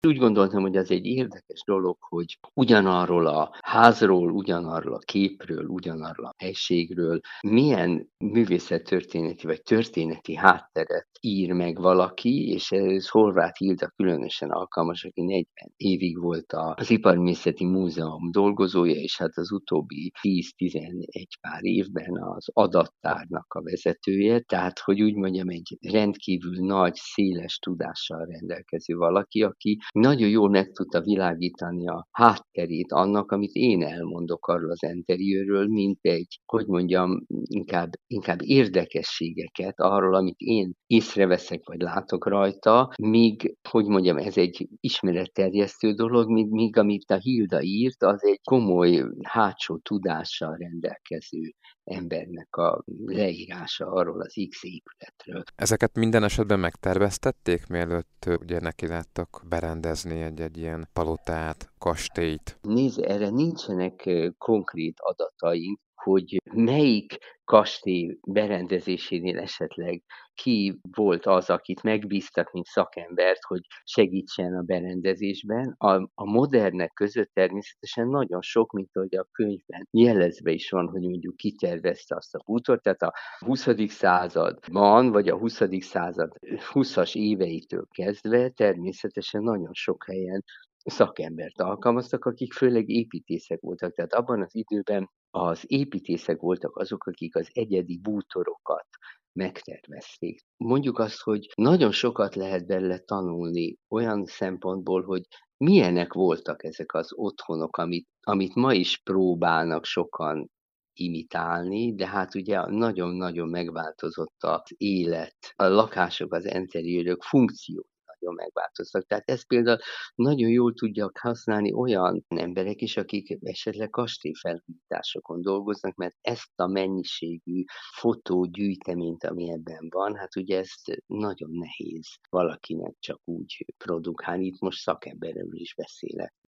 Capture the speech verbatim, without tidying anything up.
Úgy gondoltam, hogy az egy érdekes dolog, hogy ugyanarról a házról, ugyanarról a képről, ugyanarról a helységről milyen művészettörténeti vagy történeti hátteret ír meg valaki, és ez Horváth Hilda különösen alkalmas, aki negyven évig volt az Iparművészeti Múzeum dolgozója, és hát az utóbbi tíz-tizenegy pár évben az adattárnak a vezetője, tehát hogy úgy mondjam, egy rendkívül nagy, széles tudással rendelkező valaki, aki nagyon jól meg tudta világítani a hátterét annak, amit én elmondok arról az enteriőről, mint egy, hogy mondjam, inkább, inkább érdekességeket arról, amit én észreveszek, vagy látok rajta, míg, hogy mondjam, ez egy ismeretterjesztő dolog, míg, míg amit a Hilda írt, az egy komoly hátsó tudással rendelkező embernek a leírása arról az X épületről. Ezeket minden esetben megterveztették, mielőtt ö, ugye nekiláttak berendezni egy-egy ilyen palotát, kastélyt? Nézd, erre nincsenek ö, konkrét adataink, hogy melyik kastély berendezésénél esetleg ki volt az, akit megbíztak, mint szakembert, hogy segítsen a berendezésben. A, a modernek között természetesen nagyon sok, mint ahogy a könyvben jelezve is van, hogy mondjuk kitervezte azt a bútort, tehát a huszadik században, vagy a huszadik század húszas éveitől kezdve természetesen nagyon sok helyen szakembert alkalmaztak, akik főleg építészek voltak. Tehát abban az időben az építészek voltak azok, akik az egyedi bútorokat megtervezték. Mondjuk azt, hogy nagyon sokat lehet belőle tanulni olyan szempontból, hogy milyenek voltak ezek az otthonok, amit, amit ma is próbálnak sokan imitálni, de hát ugye nagyon-nagyon megváltozott az élet, a lakások, az enteriőrök funkciói nagyon megváltoztak. Tehát ez például nagyon jól tudják használni olyan emberek is, akik esetleg kastélyfelújításokon dolgoznak, mert ezt a mennyiségű fotógyűjteményt, ami ebben van, hát ugye ezt nagyon nehéz valakinek csak úgy produkálni. Itt most szakemberről is beszélek.